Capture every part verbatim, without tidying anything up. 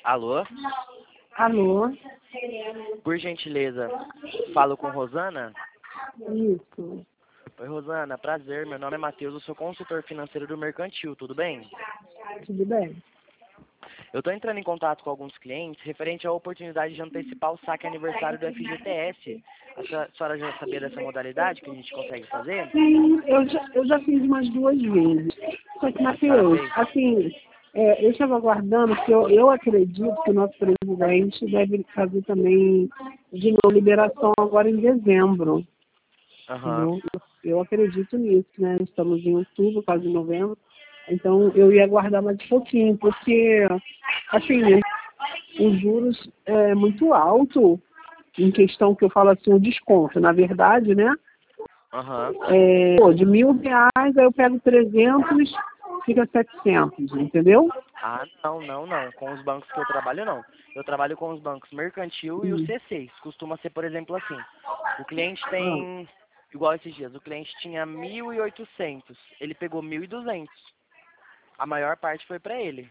Alô? Alô? Por gentileza, falo com Rosana? Isso. Oi, Rosana, prazer. Meu nome é Matheus, eu sou consultor financeiro do Mercantil, tudo bem? Tudo bem? Eu estou entrando em contato com alguns clientes referente à oportunidade de antecipar o saque aniversário do F G T S. A senhora, a senhora já sabia dessa modalidade que a gente consegue fazer? Sim, eu já, eu já fiz umas duas vezes. Só que, A senhora Matheus, fez? assim, é, eu estava aguardando, que eu, eu acredito que o nosso presidente deve fazer também de novo liberação agora em dezembro. Aham. Entendeu? Eu acredito nisso, né? Estamos em outubro, quase novembro. Então, eu ia aguardar mais um pouquinho, porque, assim, os juros é muito alto em questão que eu falo assim, o desconto, na verdade, né? Aham. É, pô, de mil reais, aí eu pego trezentos, fica setecentos, entendeu? Ah, não, não, não. Com os bancos que eu trabalho, não. Eu trabalho com os bancos Mercantil e o Hum. C seis. Costuma ser, por exemplo, assim. O cliente Ah, tem, igual esses dias, o cliente tinha mil e oitocentos. Ele pegou mil e duzentos. A maior parte foi pra ele.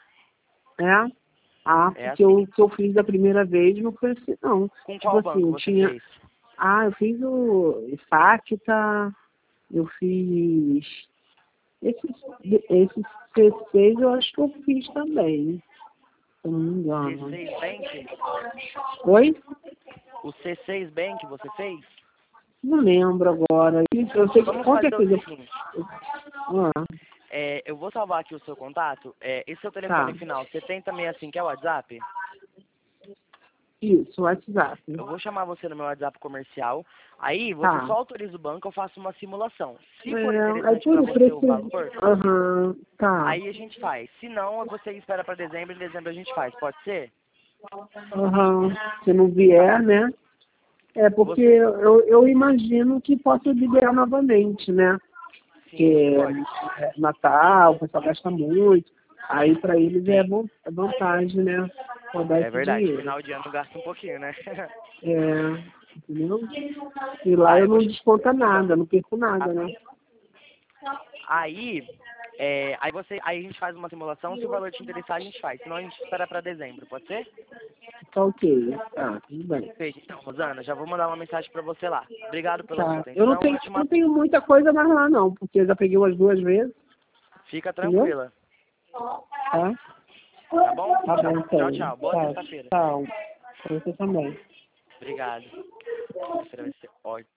é? Ah, É porque o assim. que eu fiz da primeira vez não foi assim, não. Com Tipo qual assim, banco eu você tinha. fez? Ah, eu fiz o Facta, eu fiz. Esses, esses C seis eu acho que eu fiz também, se eu não me engano. C seis Bank? Oi? O C seis Bank você fez? Não lembro agora. Isso, eu sei que Vamos qualquer fazer o coisa. seguinte. Ah, É, eu vou salvar aqui o seu contato. É, esse seu tá. telefone final, setenta e seis cinco é o WhatsApp? Isso, WhatsApp. Eu vou chamar você no meu WhatsApp comercial. Aí você Tá. só autoriza o banco, eu faço uma simulação. Se for É, aí interessante por para isso você o preciso. valor, Aham, tá. aí a gente faz. Se não, você espera para dezembro e em dezembro a gente faz. Pode ser? Aham. Se não Tá vier, bom. né? É porque Você. eu, eu imagino que possa liberar novamente, né? Sim, Porque pode. é Natal, o pessoal gasta muito. Aí para eles é Sim. van- é vantagem, né? Rodar É esse verdade. dinheiro. Final de ano gasta um pouquinho, né? É, entendeu? E lá Tá, eu eu vou. não ch- desconto Então, nada, não perco nada, a- né? aí. É, aí você, aí a gente faz uma simulação, se o valor te interessar, a gente faz. Senão a gente espera para dezembro, pode ser? Tá ok. Tá, tudo bem. Perfeito. Então, Rosana, já vou mandar uma mensagem para você lá. Obrigado pela sua Tá. Eu não atenção. tenho, Eu te não mando. tenho muita coisa mais lá não, porque eu já peguei umas duas vezes, Fica entendeu? tranquila, Tá? tá bom? Tá Tchau, bom tchau, então. tchau. Boa Tá. sexta-feira. Tchau. Pra você também. Obrigado. Sexta-feira vai ser ótima.